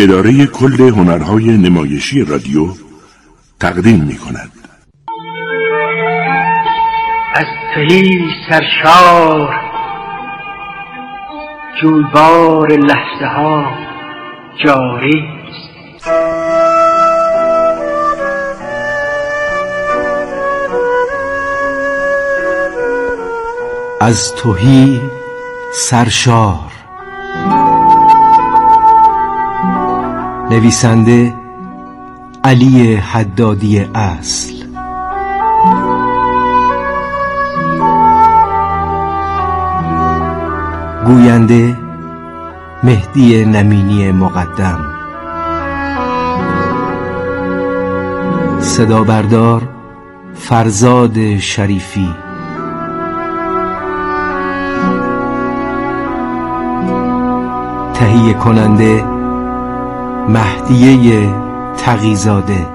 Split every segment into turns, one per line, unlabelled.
اداره کل هنرهای نمایشی رادیو تقدیم می‌کند.
از تهی سرشار جویبار لحظه ها جاری است.
از تهی سرشار. نویسنده علی حدادی اصل. گوینده مهدی نمینی مقدم. صدا بردار فرزاد شریفی. تهیه کننده مهدیه تقی‌زاده.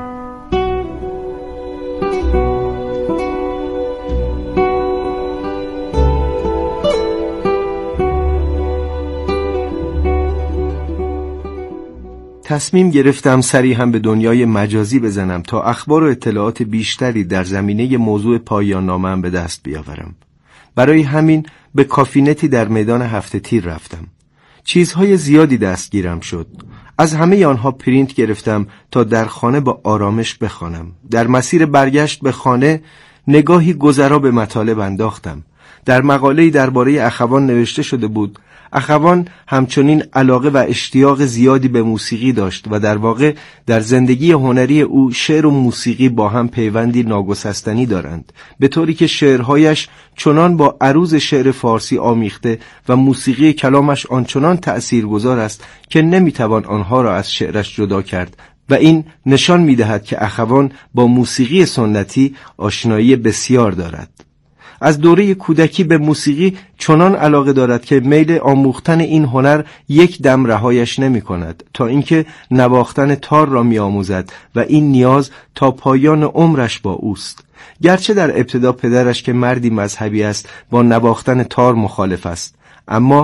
تصمیم گرفتم سری هم به دنیای مجازی بزنم تا اخبار و اطلاعات بیشتری در زمینه موضوع پایان نامه‌ام به دست بیاورم. برای همین به کافینتی در میدان هفته تیر رفتم. چیزهای زیادی دستگیرم شد. از همه آنها پرینت گرفتم تا در خانه با آرامش بخوانم. در مسیر برگشت به خانه نگاهی گذرا به مطالب انداختم. در مقاله‌ای درباره اخوان نوشته شده بود اخوان همچنین علاقه و اشتیاق زیادی به موسیقی داشت و در واقع در زندگی هنری او شعر و موسیقی با هم پیوندی ناگسستنی دارند، به طوری که شعرهایش چنان با عروض شعر فارسی آمیخته و موسیقی کلامش آنچنان تأثیرگذار است که نمیتوان آنها را از شعرش جدا کرد و این نشان میدهد که اخوان با موسیقی سنتی آشنایی بسیار دارد. از دوره کودکی به موسیقی چنان علاقه دارد که میل آموختن این هنر یک دم رهایش نمی کند تا اینکه نواختن تار را می آموزد و این نیاز تا پایان عمرش با اوست. گرچه در ابتدا پدرش که مردی مذهبی است با نواختن تار مخالف است، اما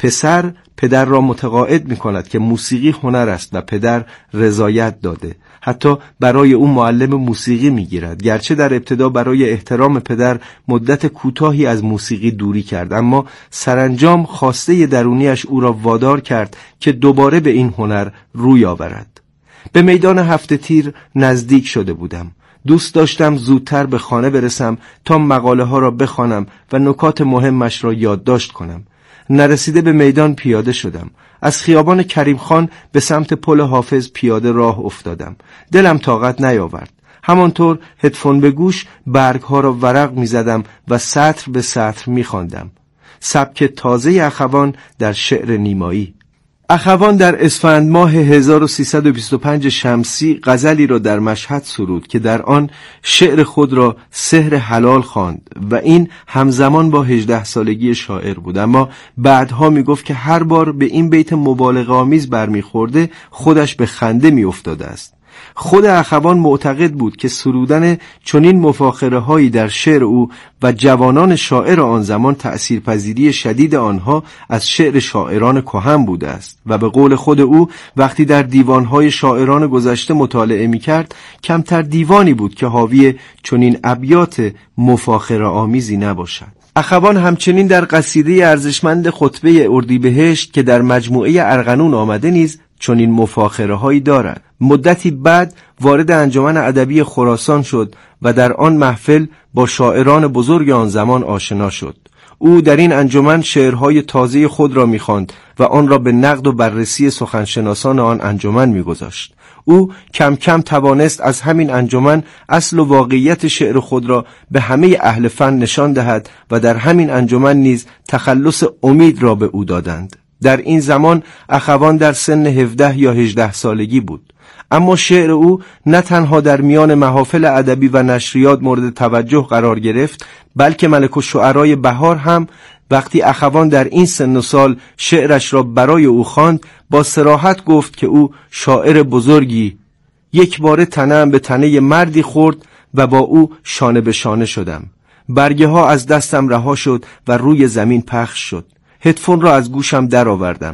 پدر را متقاعد می کند که موسیقی هنر است و پدر رضایت داده. حتی برای او معلم موسیقی می گیرد. گرچه در ابتدا برای احترام پدر مدت کوتاهی از موسیقی دوری کرد، اما سرانجام خواسته درونیش او را وادار کرد که دوباره به این هنر روی آورد. به میدان هفته تیر نزدیک شده بودم. دوست داشتم زودتر به خانه برسم تا مقاله ها را بخوانم و نکات مهمش را یادداشت کنم. نرسیده به میدان پیاده شدم. از خیابان کریم خان به سمت پل حافظ پیاده راه افتادم. دلم طاقت نیاورد. همانطور هدفون به گوش برگها را ورق می زدم و سطر به سطر می خواندم. سبک تازه اخوان در شعر نیمایی. اخوان در اسفند ماه 1325 شمسی غزلی را در مشهد سرود که در آن شعر خود را سحر حلال خواند و این همزمان با 18 سالگی شاعر بود، اما بعدها می گفت که هر بار به این بیت مبالغه آمیز برمیخورده خودش به خنده می افتاده است. خود اخوان معتقد بود که سرودن چنین مفاخره هایی در شعر او و جوانان شاعر آن زمان تأثیرپذیری شدید آنها از شعر شاعران کهن بوده است و به قول خود او وقتی در دیوانهای شاعران گذشته مطالعه می‌کرد کمتر دیوانی بود که حاوی چنین ابیات مفاخره آمیزی نباشد. اخوان همچنین در قصیده ارزشمند خطبه اردیبهشت که در مجموعه ارغنون آمده نیز چنین مفاخره هایی دارد. مدتی بعد وارد انجمن ادبی خراسان شد و در آن محفل با شاعران بزرگ آن زمان آشنا شد. او در این انجمن شعرهای تازه خود را می‌خواند و آن را به نقد و بررسی سخنشناسان آن انجمن می‌گذاشت. او کم کم توانست از همین انجمن اصل و واقعیت شعر خود را به همه اهل فن نشان دهد و در همین انجمن نیز تخلص امید را به او دادند. در این زمان اخوان در سن 17 یا 18 سالگی بود، اما شعر او نه تنها در میان محافل ادبی و نشریات مورد توجه قرار گرفت، بلکه ملک الشعرای بهار هم وقتی اخوان در این سن و سال شعرش را برای او خواند با صراحت گفت که او شاعر بزرگی. یک باره تنم به تنه مردی خورد و با او شانه به شانه شدم. برگه ها از دستم رها شد و روی زمین پخش شد. هدفون را از گوشم در آوردم.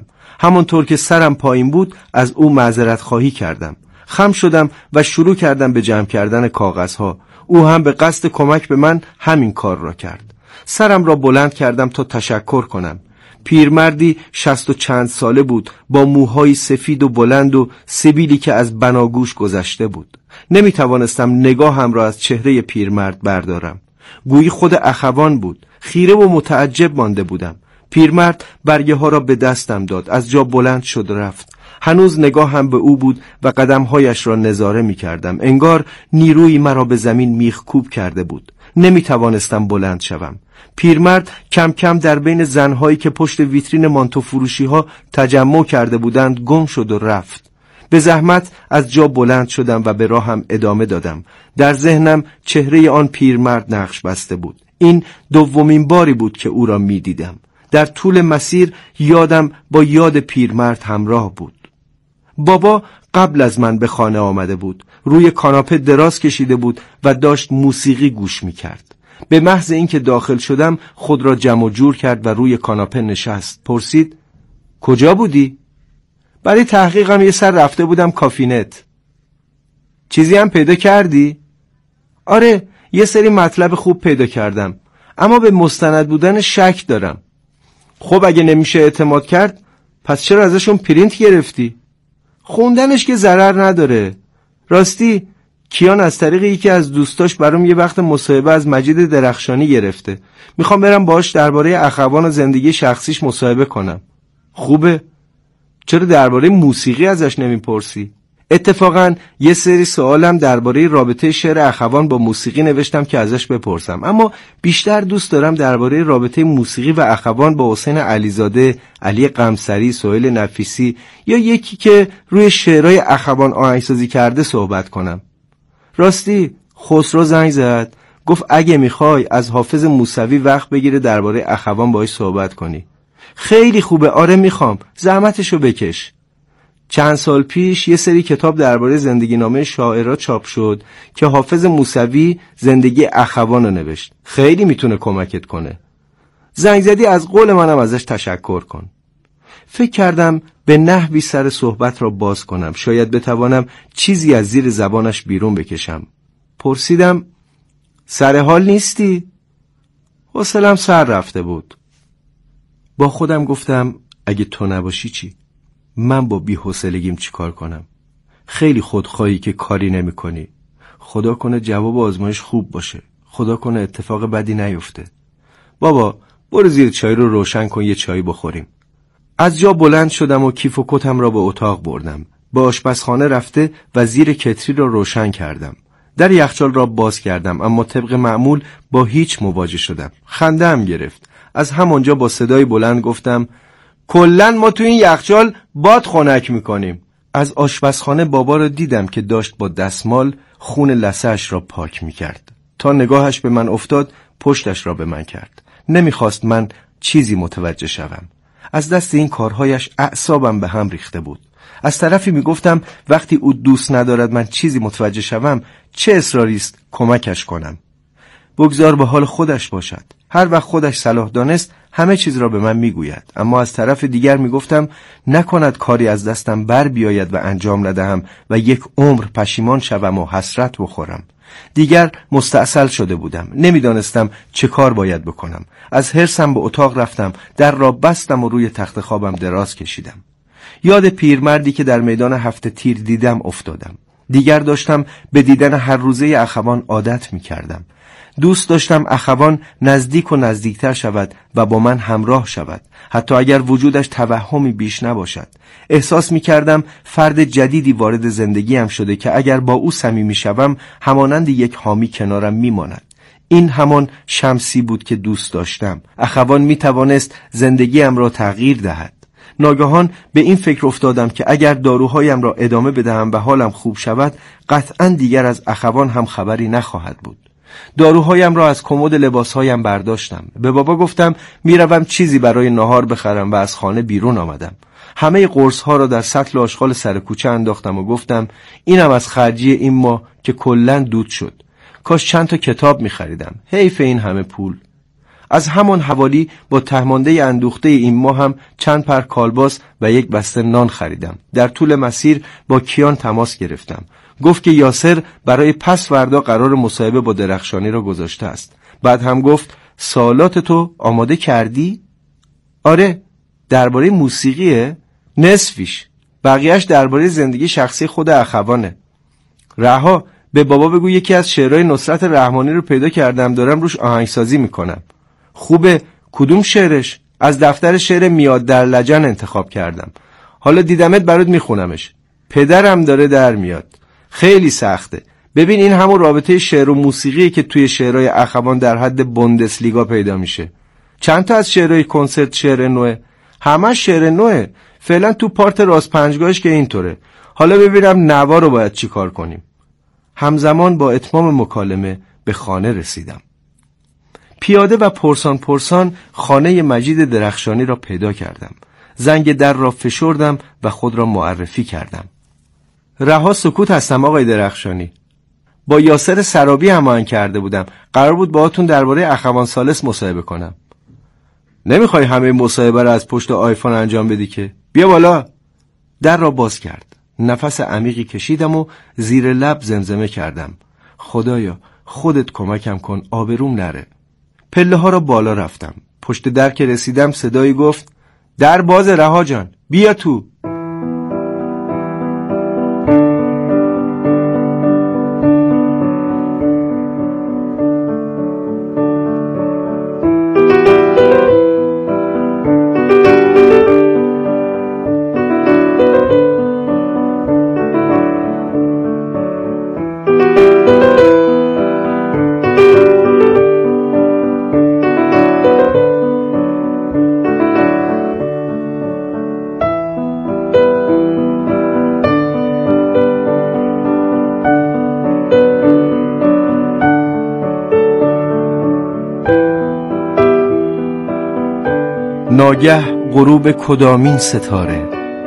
همانطور که سرم پایین بود از او معذرت خواهی کردم. خم شدم و شروع کردم به جمع کردن کاغذها. او هم به قصد کمک به من همین کار را کرد. سرم را بلند کردم تا تشکر کنم. پیرمردی 60 و چند ساله بود، با موهای سفید و بلند و سبیلی که از بناگوش گذشته بود. نمی توانستم نگاهم را از چهره پیرمرد بردارم. گویی خود اخوان بود. خیره و متعجب مانده بودم. پیرمرد برگه ها را به دستم داد. از جا بلند شد رفت. هنوز نگاهم به او بود و قدمهایش را نظاره می کردم. انگار نیروی مرا به زمین میخکوب کرده بود. نمی توانستم بلند شوم. پیرمرد کم کم در بین زنهایی که پشت ویترین مانتو فروشی ها تجمع کرده بودند گم شد و رفت. به زحمت از جا بلند شدم و به راهم ادامه دادم. در ذهنم چهره آن پیرمرد نقش بسته بود. این دومین باری بود که او را می دیدم. در طول مسیر یادم با یاد پیرمرد همراه بود. بابا قبل از من به خانه آمده بود. روی کاناپه دراز کشیده بود و داشت موسیقی گوش می کرد. به محض اینکه داخل شدم خود را جمع و جور کرد و روی کاناپه نشست. پرسید کجا بودی؟ برای تحقیقم یه سر رفته بودم کافینت. چیزی هم پیدا کردی؟ آره، یه سری مطلب خوب پیدا کردم، اما به مستند بودن شک دارم. خب اگه نمیشه اعتماد کرد پس چرا ازشون پرینت گرفتی؟ خوندنش که ضرر نداره. راستی کیان از طریق یکی از دوستاش برام یه وقت مصاحبه از مجید درخشانی گرفته. میخوام برم باهاش درباره اخوان و زندگی شخصیش مصاحبه کنم. خوبه؟ چرا درباره موسیقی ازش نمیپرسی؟ اتفاقا یه سری سوالم درباره رابطه شعر اخوان با موسیقی نوشتم که ازش بپرسم، اما بیشتر دوست دارم درباره رابطه موسیقی و اخوان با حسین علیزاده، علی قمصری، سهیل نفیسی یا یکی که روی شعرهای اخوان آهنگسازی کرده صحبت کنم. راستی خسرو زنگ زد، گفت اگه میخوای از حافظ موسوی وقت بگیره درباره اخوان باهاش صحبت کنی. خیلی خوبه، آره میخوام، زحمتشو بکش. چند سال پیش یه سری کتاب درباره زندگی نامه شاعرها چاپ شد که حافظ موسوی زندگی اخوان رو نوشت. خیلی میتونه کمکت کنه. زنگ زدی از قول منم ازش تشکر کن. فکر کردم به نحوی سر صحبت را باز کنم، شاید بتوانم چیزی از زیر زبانش بیرون بکشم. پرسیدم سر حال نیستی؟ حوصله‌ام سر رفته بود. با خودم گفتم اگه تو نباشی چی؟ من با بی‌حوصلگیم چی کار کنم؟ خیلی خودخواهی که کاری نمی کنی. خدا کنه جواب آزمایش خوب باشه. خدا کنه اتفاق بدی نیفته. بابا برو زیر چای رو روشن کن، یه چای بخوریم. از جا بلند شدم و کیف و کتم را به اتاق بردم. به آشپزخانه رفته و زیر کتری را روشن کردم. در یخچال را باز کردم، اما طبق معمول با هیچ مواجه شدم. خنده‌ام گرفت. از همانجا با صدای بلند گفتم کلن ما تو این یخچال باد خنک میکنیم. از آشپزخانه بابا را دیدم که داشت با دستمال خون لثه‌اش را پاک میکرد. تا نگاهش به من افتاد پشتش را به من کرد. نمیخواست من چیزی متوجه شوم. از دست این کارهایش اعصابم به هم ریخته بود. از طرفی میگفتم وقتی او دوست ندارد من چیزی متوجه شوم چه اصراری است کمکش کنم. بگذار به حال خودش باشد. هر وقت خودش صلاح دانست همه چیز را به من میگوید. اما از طرف دیگر میگفتم نکند کاری از دستم بر بیاید و انجام ندهم و یک عمر پشیمان شوم و حسرت بخورم. دیگر مستعسل شده بودم. نمیدانستم چه کار باید بکنم. از حرصم به اتاق رفتم، در را بستم و روی تخت خوابم دراز کشیدم. یاد پیرمردی که در میدان هفت تیر دیدم افتادم. دیگر داشتم به دیدن هر روزه اخوان عادت می‌کردم. دوست داشتم اخوان نزدیک و نزدیکتر شود و با من همراه شود، حتی اگر وجودش توهمی بیش نباشد. احساس می‌کردم فرد جدیدی وارد زندگیم شده که اگر با او صمیمی شوم همانند یک حامی کنارم میماند. این همان شمسی بود که دوست داشتم. اخوان میتوانست زندگیم را تغییر دهد. ناگهان به این فکر افتادم که اگر داروهایم را ادامه بدهم و حالم خوب شود قطعاً دیگر از اخوان هم خبری نخواهد بود. داروهایم را از کمد لباسهایم برداشتم. به بابا گفتم میروم چیزی برای نهار بخرم و از خانه بیرون آمدم. همه قرص‌ها را در سطل آشغال سر کوچه انداختم و گفتم اینم از خرجی این ماه که کلاً دود شد. کاش چند تا کتاب می‌خریدم. حیف این همه پول. از همان حوالی با تهمانده اندوخته این ماه هم چند پر کالباس و یک بسته نان خریدم. در طول مسیر با کیان تماس گرفتم. گفت که یاسر برای پس فردا قرار مصاحبه با درخشانی را گذاشته است. بعد هم گفت سوالات تو آماده کردی؟ آره. درباره موسیقیه؟ نصفیش. بقیهش درباره زندگی شخصی خود اخوانه. رها، به بابا بگو یکی از شعرهای نصرت رحمانی رو پیدا کردم، دارم روش آهنگسازی میکنم. خوبه. کدوم شعرش؟ از دفتر شعر میاد در لجن انتخاب کردم. حالا دیدمت برات میخونمش. پدرم داره در میاد. خیلی سخته. ببین این همون رابطه شعر و موسیقیه که توی شعرهای اخوان در حد بوندسلیگا پیدا میشه. چند تا از شعرهای کنسرت شعر نوعه؟ همه شعر نوعه. فعلا تو پارت راست پنجگاهش که اینطوره. حالا ببینم نوا رو باید چی کار کنیم. همزمان با اتمام مکالمه به خانه رسیدم. پیاده و پرسان خانه مجید درخشانی را پیدا کردم. زنگ در را فشردم و خود را معرفی کردم. رها سکوت هستم آقای درخشانی. با یاسر سرابی هماهنگ کرده بودم. قرار بود باهاتون درباره اخوان ثالث مصاحبه کنم. نمیخوای همه مصاحبه را از پشت آیفون انجام بدی که؟ بیا بالا. در را باز کرد. نفس عمیقی کشیدم و زیر لب زمزمه کردم. خدایا خودت کمکم کن آبروم نره. پله ها را بالا رفتم. پشت در که رسیدم صدایی گفت در باز رها جان، بیا تو. ناگه غروب کدامین ستاره.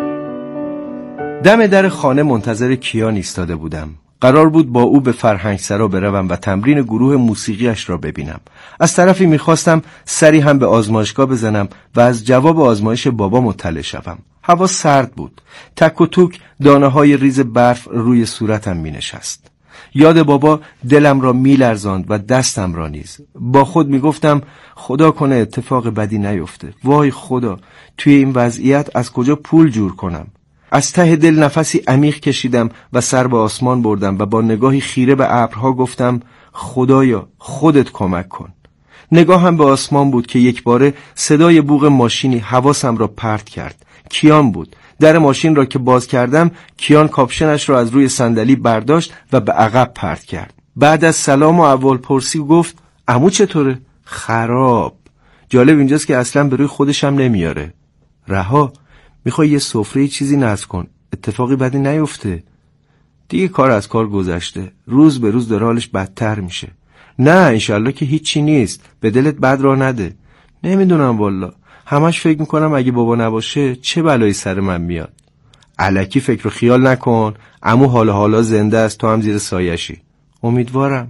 دم در خانه منتظر کیان ایستاده بودم. قرار بود با او به فرهنگسرا بروم و تمرین گروه موسیقیش را ببینم. از طرفی میخواستم سری هم به آزمایشگاه بزنم و از جواب آزمایش بابا مطلع شوم. هوا سرد بود. تک و توک دانه های ریز برف روی صورتم می نشست. یاد بابا دلم را می لرزاند و دستم را نیز. با خود می گفتم خدا کنه اتفاق بدی نیفته. وای خدا، توی این وضعیت از کجا پول جور کنم؟ از ته دل نفسی عمیق کشیدم و سر به آسمان بردم و با نگاهی خیره به ابرها گفتم خدایا خودت کمک کن. نگاهم به آسمان بود که یک باره صدای بوق ماشینی حواسم را پرت کرد. کیان بود. در ماشین را که باز کردم کیان کاپشنش را از روی صندلی برداشت و به عقب پرت کرد. بعد از سلام و احوالپرسی گفت عمو چطوره؟ خراب. جالب اینجاست که اصلا به روی خودش هم نمیاره. رها، میخوای یه سفره چیزی نصب کن، اتفاقی بدی نیفته. دیگه کار از کار گذشته، روز به روز داره حالش بدتر میشه. نه انشالله که هیچی نیست، به دلت بد را نده. نمیدونم والا، همش فکر میکنم اگه بابا نباشه چه بلایی سر من میاد. الکی فکر و خیال نکن، عمو حالا زنده است، تو هم زیر سایشی. امیدوارم.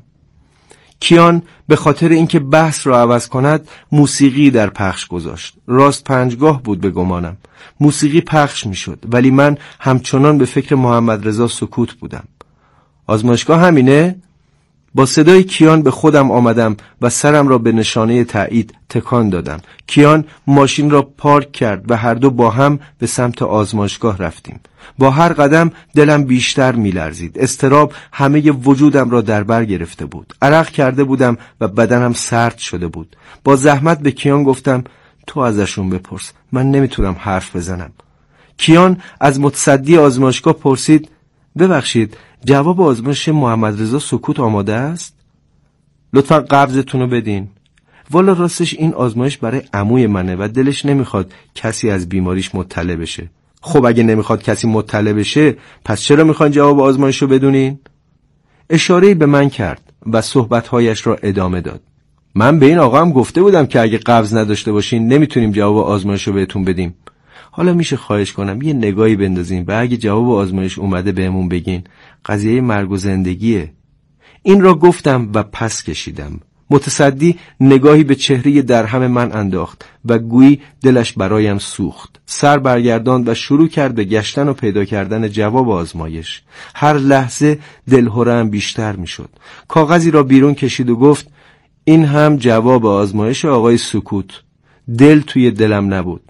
کیان به خاطر اینکه بحث را عوض کند موسیقی در پخش گذاشت. راست پنجگاه بود به گمانم. موسیقی پخش میشد ولی من همچنان به فکر محمد رضا سکوت بودم. آزمایشگاه همینه؟ با صدای کیان به خودم آمدم و سرم را به نشانه تایید تکان دادم. کیان ماشین را پارک کرد و هر دو با هم به سمت آزمایشگاه رفتیم. با هر قدم دلم بیشتر می‌لرزید. اضطراب همه وجودم را در بر گرفته بود. عرق کرده بودم و بدنم سرد شده بود. با زحمت به کیان گفتم تو ازشون بپرس، من نمیتونم حرف بزنم. کیان از متصدی آزمایشگاه پرسید ببخشید جواب آزمایش محمد رضا سکوت آماده است؟ لطفا قبضتون رو بدین. والا راستش این آزمایش برای عموی منه و دلش نمیخواد کسی از بیماریش مطلع بشه. خب اگه نمیخواد کسی مطلع بشه پس چرا میخواین جواب آزمایش رو بدونین؟ اشاره‌ای به من کرد و صحبت‌هایش را ادامه داد. من به این آقا هم گفته بودم که اگه قبض نداشته باشین نمیتونیم جواب آزمایش رو بهتون بدیم. حالا میشه خواهش کنم یه نگاهی بندازین و اگه جواب آزمایش اومده بهمون بگین. قضیه مرگ و زندگیه. این را گفتم و پس کشیدم. متصدی نگاهی به چهره درهم من انداخت و گویی دلش برایم سوخت. سر برگرداند و شروع کرد به گشتن و پیدا کردن جواب آزمایش. هر لحظه دلهره‌ام بیشتر میشد. کاغذی را بیرون کشید و گفت این هم جواب آزمایش آقای سکوت. دل توی دلم نبود.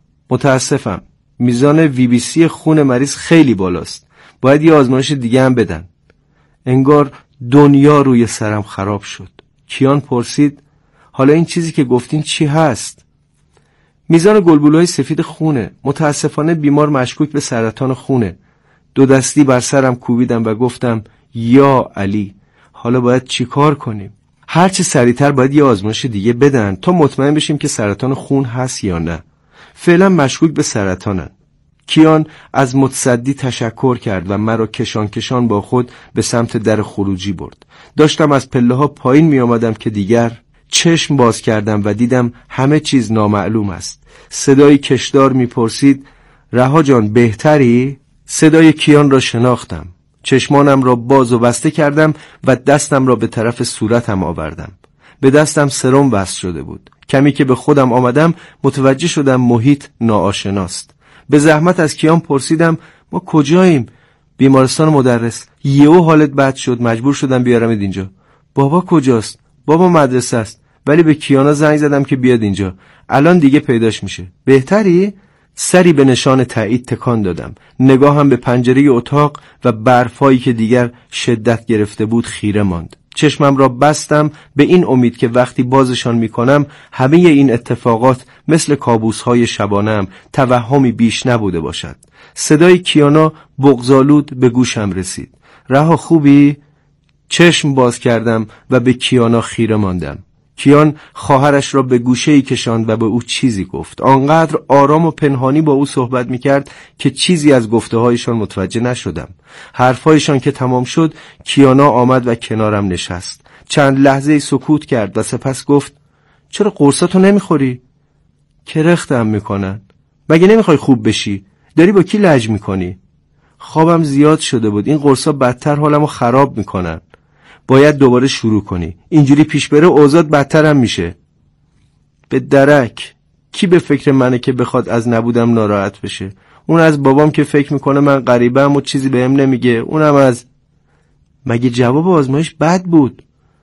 متاسفم، میزان VBC خون مریض خیلی بالاست. باید یه آزمایش دیگه هم بدن. انگار دنیا روی سرم خراب شد. کیان پرسید حالا این چیزی که گفتین چی هست؟ میزان گلبوله‌های سفید خونه. متاسفانه بیمار مشکوک به سرطان خونه. دو دستی بر سرم کوبیدم و گفتم یا علی، حالا باید چی کار کنیم؟ هرچه سریعتر باید یه آزمایش دیگه بدن تا مطمئن بشیم که سرطان خون هست یا نه. فعلا مشکوک به سرطانن. کیان از متصدی تشکر کرد و مرا کشان کشان با خود به سمت در خروجی برد. داشتم از پله ها پایین می آمدم که دیگر چشم باز کردم و دیدم همه چیز نامعلوم است. صدای کشدار می پرسید رها جان بهتری؟ صدای کیان را شناختم. چشمانم را باز و بسته کردم و دستم را به طرف صورتم آوردم. به دستم سرم وصل شده بود. کمی که به خودم آمدم متوجه شدم محیط ناآشناست. به زحمت از کیان پرسیدم ما کجاییم؟ بیمارستان مدرس. یهو حالت بد شد، مجبور شدم بیارمت اینجا. بابا کجاست؟ بابا مدرسه است. ولی به کیانا زنگ زدم که بیاد اینجا. الان دیگه پیداش میشه. بهتری؟ سری به نشان تایید تکان دادم. نگاهم به پنجره اتاق و برفایی که دیگر شدت گرفته بود خیره ماند. چشمم را بستم به این امید که وقتی بازشان میکنم همه این اتفاقات مثل کابوس‌های شبانه‌ام توهمی بیش نبوده باشد. صدای کیانا بغض‌آلود به گوشم رسید. رها خوبی؟ چشم باز کردم و به کیانا خیره ماندم. کیان خواهرش را به گوشه‌ای کشاند و به او چیزی گفت. آنقدر آرام و پنهانی با او صحبت می‌کرد که چیزی از گفته‌هایشان متوجه نشدم. حرف‌هایشان که تمام شد، کیانا آمد و کنارم نشست. چند لحظه سکوت کرد و سپس گفت چرا قرصاتو نمیخوری؟ کرختم میکنن. مگه نمیخوای خوب بشی؟ داری با کی لج میکنی؟ خوابم زیاد شده بود. این قرصا بدتر حالمو خراب میکنن. باید دوباره شروع کنی. اینجوری پیش بره اوضاع بدترم میشه. به درک. کی به فکر منه که بخواد از نبودم ناراحت بشه؟ اون از بابام که فکر میکنه من غریبه‌ام و چیزی بهم نمیگه. اونم از مگه جواب آزمایش بد بود؟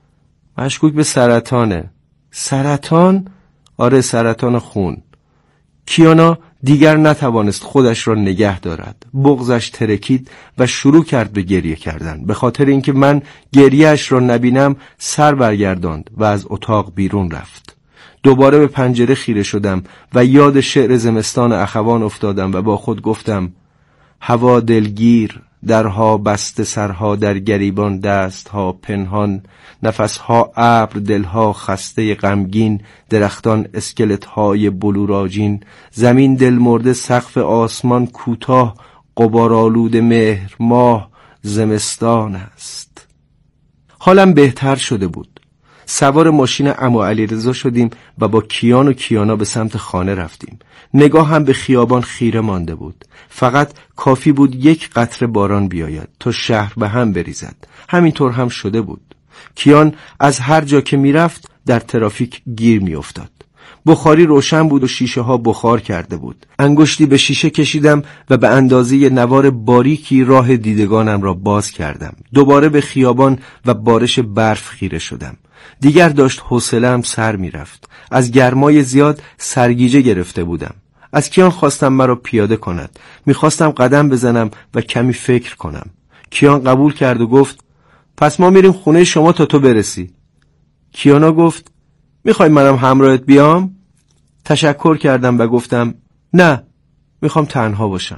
مشکوک به سرطانه. سرطان؟ آره سرطان خون. کیانا دیگر نتوانست خودش را نگه دارد. بغضش ترکید و شروع کرد به گریه کردن. به خاطر اینکه من گریه‌اش را نبینم سر برگرداند و از اتاق بیرون رفت. دوباره به پنجره خیره شدم و یاد شعر زمستان اخوان افتادم و با خود گفتم هوا دلگیر، درها بسته، سرها در گریبان، دستها پنهان، نفسها ابر، دلها خسته غمگین، درختان اسکلت‌های بلوراجین، زمین دل مرده، سقف آسمان کوتاه، غبارآلود مهر ماه، زمستان است. حالم بهتر شده بود. سوار ماشین عمو علیرضا شدیم و با کیان و کیانا به سمت خانه رفتیم. نگاه هم به خیابان خیره مانده بود. فقط کافی بود یک قطره باران بیاید تا شهر به هم بریزد. همینطور هم شده بود. کیان از هر جا که میرفت در ترافیک گیر میافتاد. بخاری روشن بود و شیشه ها بخار کرده بود. انگشتی به شیشه کشیدم و به اندازه نوار باریکی راه دیدگانم را باز کردم. دوباره به خیابان و بارش برف خیره شدم. دیگر داشت حوصله‌ام سر میرفت. از گرمای زیاد سرگیجه گرفته بودم. از کیان خواستم مرا پیاده کند. میخواستم قدم بزنم و کمی فکر کنم. کیان قبول کرد و گفت پس ما میریم خونه شما تا تو برسی. کیانا گفت میخوای منم همراهت بیام؟ تشکر کردم و گفتم نه، میخوام تنها باشم.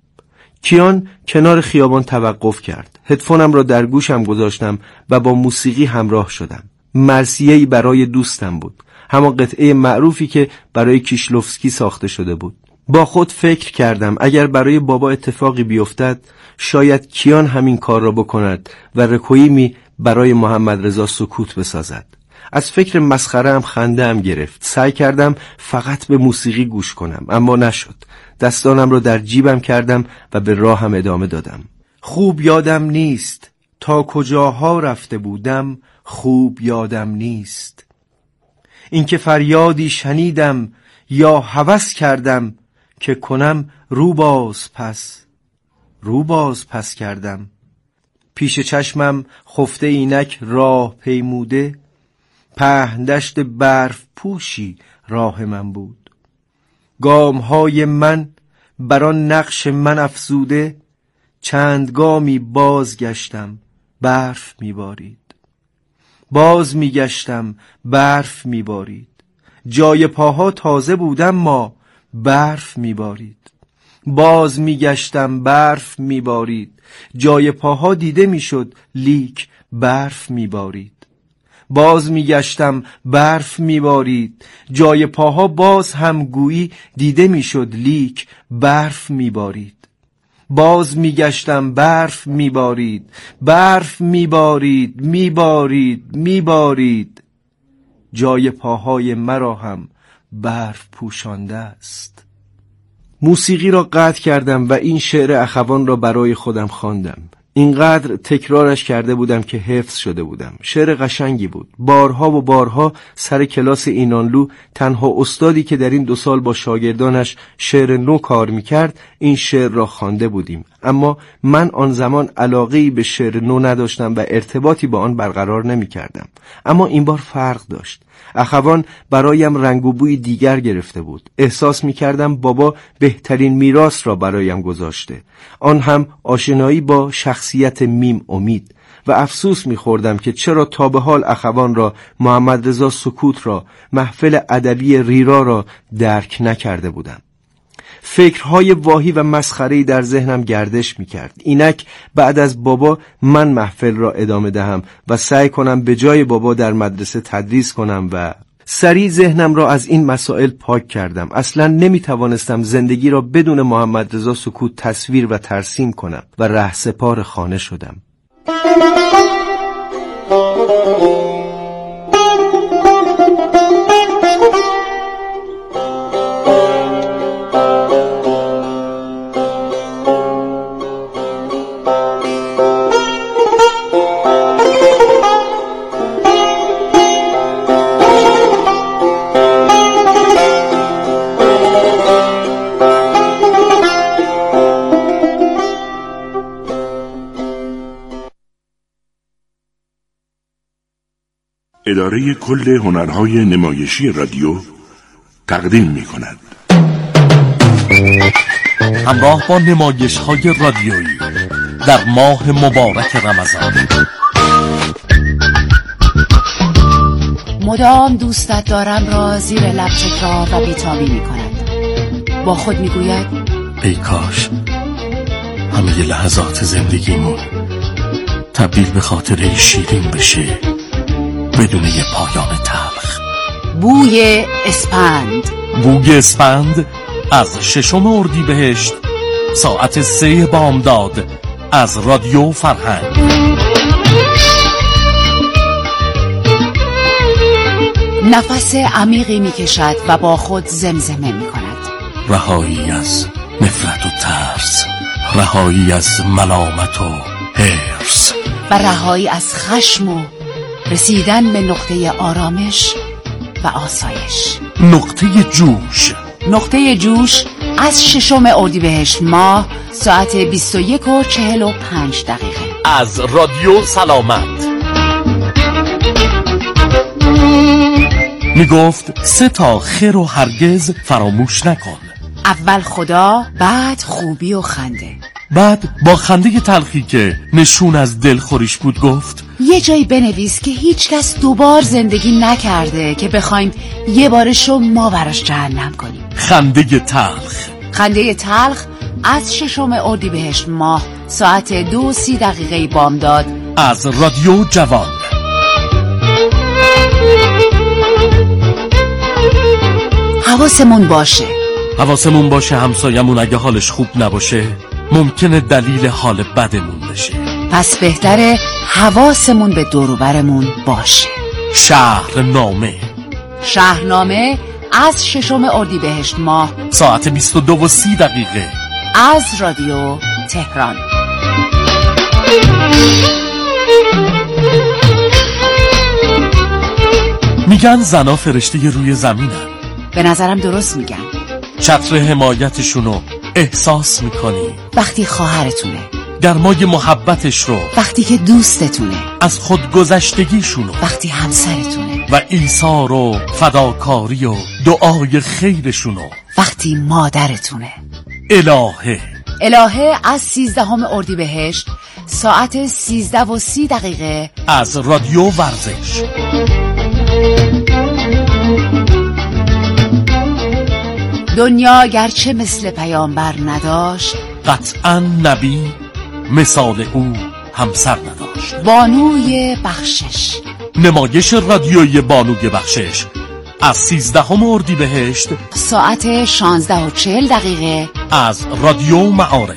کیان کنار خیابان توقف کرد. هدفونم را در گوشم گذاشتم و با موسیقی همراه شدم. مرثیه‌ای برای دوستم بود. همان قطعه معروفی که برای کیشلوفسکی ساخته شده بود. با خود فکر کردم اگر برای بابا اتفاقی بیفتد شاید کیان همین کار را بکند و رکویمی برای محمد رضا سکوت بسازد. از فکر مسخره‌ام خنده‌ام گرفت. سعی کردم فقط به موسیقی گوش کنم اما نشد. دستانم را در جیبم کردم و به راهم ادامه دادم. خوب یادم نیست. تا کجاها رفته بودم خوب یادم نیست. اینکه فریادی شنیدم یا هوس کردم که کنم رو باز پس کردم. پیش چشمم خفته اینک راه پیموده، پهن دشت برف پوشی راه من بود. گامهای من بران نقش من افزوده، چند گامی بازگشتم برف میبارید. باز میگشتم برف میبارید. جای پاها تازه بودم ما برف میبارید. باز میگشتم برف میبارید. جای پاها دیده میشد لیک برف میبارید. باز میگشتم برف میبارید. جای پاها باز هم گویی دیده میشد لیک برف میبارید. باز میگشتم برف میبارید. برف میبارید. جای پاهای مرا هم برف پوشانده است. موسیقی را قطع کردم و این شعر اخوان را برای خودم خواندم. اینقدر تکرارش کرده بودم که حفظ شده بودم. شعر قشنگی بود. بارها و بارها سر کلاس اینانلو تنها استادی که در این 2 سال با شاگردانش شعر نو کار میکرد این شعر را خوانده بودیم. اما من آن زمان علاقه‌ای به شعر نو نداشتم و ارتباطی با آن برقرار نمیکردم. اما این بار فرق داشت. اخوان برایم رنگ و بوی دیگر گرفته بود. احساس می‌کردم بابا بهترین میراث را برایم گذاشته، آن هم آشنایی با شخصیت میم امید. و افسوس می‌خوردم که چرا تا به حال اخوان را، محمد رضا سکوت را، محفل ادبی ریرا را درک نکرده بودم. فکرهای واهی و مسخره‌ای در ذهنم گردش می‌کرد. اینک بعد از بابا من محفل را ادامه دهم و سعی کنم به جای بابا در مدرسه تدریس کنم و سریع ذهنم را از این مسائل پاک کردم. اصلا نمی‌توانستم زندگی را بدون محمد رضا سکوت تصویر و ترسیم کنم و رهسپار خانه شدم.
اداره کل هنرهای نمایشی رادیو تقدیم می‌کند.
همراه با نمایش‌های رادیویی در ماه مبارک رمضان.
مدام دوستت دارم را زیر لب تکرار و بی‌تابی می‌کند. با خود می‌گوید
ای کاش همه لحظات زندگیمون تبدیل به خاطره شیرین بشه بدون یه پایان تلخ.
بوی اسپند.
بوی اسپند از 6 اردیبهشت ساعت 3 بامداد از رادیو فرهنگ.
نفس عمیقی میکشد و با خود زمزمه میکند.
رهایی از نفرت و ترس، رهایی از ملامت و حرص
و رهایی از خشم و رسیدن به نقطه آرامش و آسایش. نقطه جوش از 6 اردیبهشت ماه ساعت 21:45
از رادیو سلامت. میگفت 3 تا خیر و هرگز فراموش نکن.
اول خدا، بعد خوبی و خنده.
بعد با خنده تلخی که نشون از دلخوریش بود گفت
یه جایی بنویس که هیچ کس 2 بار زندگی نکرده که بخوایم یه بارشو ما براش جهنم کنیم. خنده تلخ از 6 اردیبهشت ماه ساعت 2:30 بامداد
از رادیو جوان.
حواسمون باشه
همسایمون اگه حالش خوب نباشه ممکنه دلیل حال بدمون بشه.
پس بهتره حواسمون به دور و برمون باشه. شهرنامه از 6 اردیبهشت ماه
ساعت 22:30
از رادیو تهران.
میگن زنا فرشته روی زمینن.
به نظرم درست میگن.
چتر حمایتشونو احساس میکنی
وقتی خواهرتونه،
گرمای محبتش رو
وقتی که دوستتونه،
از خودگذشتگیشونو
وقتی همسرتونه،
و ایثار و فداکاری و دعای خیرشونو
وقتی مادرتونه.
الهه
از 13 اردیبهشت ساعت 13:30
از رادیو ورزش.
دنیا گرچه مثل پیامبر نداشت،
قطعا نبی مثال او همسر نداشت.
بانوی بخشش،
نمایش رادیویی بانوی بخشش از 13 اردیبهشت
ساعت 16:40
از رادیو معارف.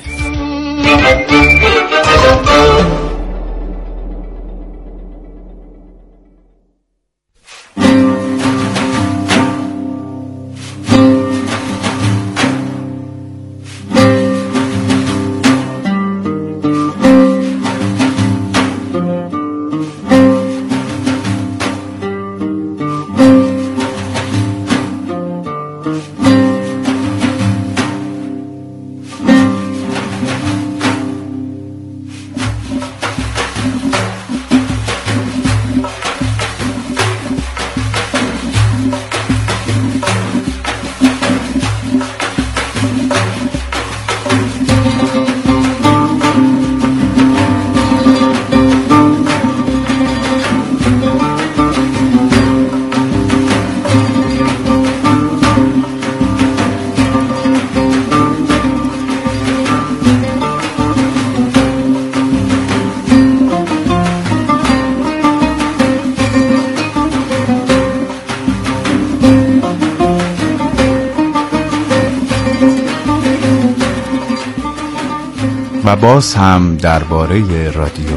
و باز هم درباره رادیو.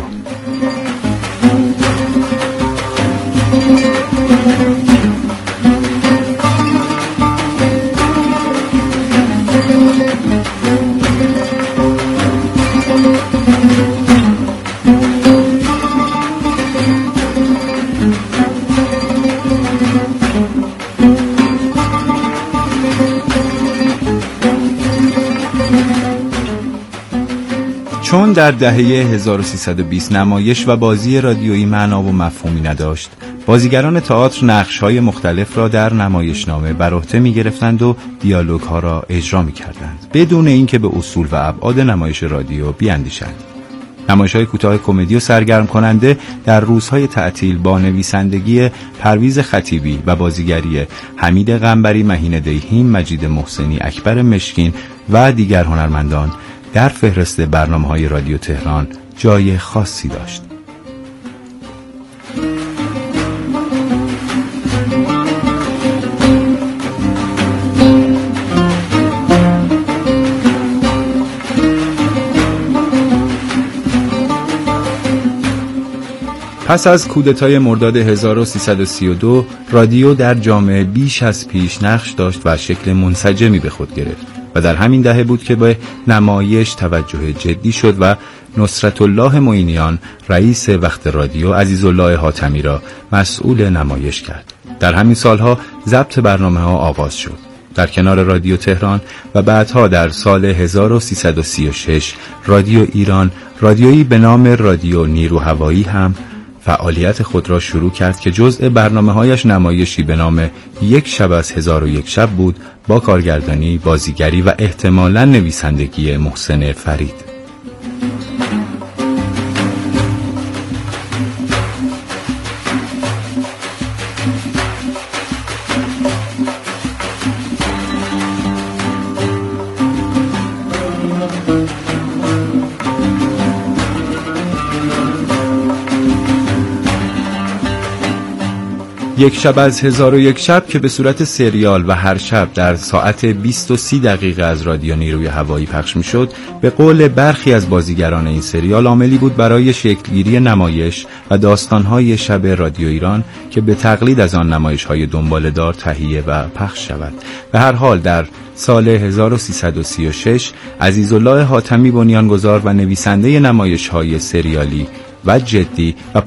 چون در دهه 1320 نمایش و بازی رادیویی معنا و مفهومی نداشت، بازیگران تئاتر نقش‌های مختلف را در نمایشنامه بر عهده می‌گرفتند و دیالوگ‌ها را اجرا می‌کردند بدون اینکه به اصول و ابعاد نمایش رادیو بیاندیشند. نمایش‌های کوتاه کمدی و سرگرم کننده در روزهای تعطیل با نویسندگی پرویز خطیبی و بازیگری حمید قنبری، مهین دیهیم، مجید محسنی، اکبر مشکین و دیگر هنرمندان در فهرست برنامه‌های رادیو تهران جای خاصی داشت. پس از کودتای مرداد 1332 رادیو در جامعه بیش از پیش نقش داشت و شکل منسجمی به خود گرفت و در همین دهه بود که به نمایش توجه جدی شد و نصرت الله معینیان رئیس وقت رادیو عزیزالله حاتمی را مسئول نمایش کرد. در همین سالها ضبط برنامه‌ها آغاز شد. در کنار رادیو تهران و بعدها در سال 1336 رادیو ایران، رادیویی به نام رادیو نیرو هوایی هم فعالیت خود را شروع کرد که جزء برنامه‌هایش نمایشی به نام یک شب از 1001 شب بود با کارگردانی، بازیگری و احتمالاً نویسندگی محسن فرید. یک شب از 1001 شب که به صورت سریال و هر شب در ساعت 20:30 از رادیو نیروی هوایی پخش می شد، به قول برخی از بازیگران این سریال عاملی بود برای شکلگیری نمایش و داستانهای شب رادیو ایران که به تقلید از آن نمایش‌های دنباله‌دار تهیه و پخش شود. به هر حال در سال 1336 عزیزالله حاتمی بنیانگذار و نویسنده نمایش‌های سریالی و جدی و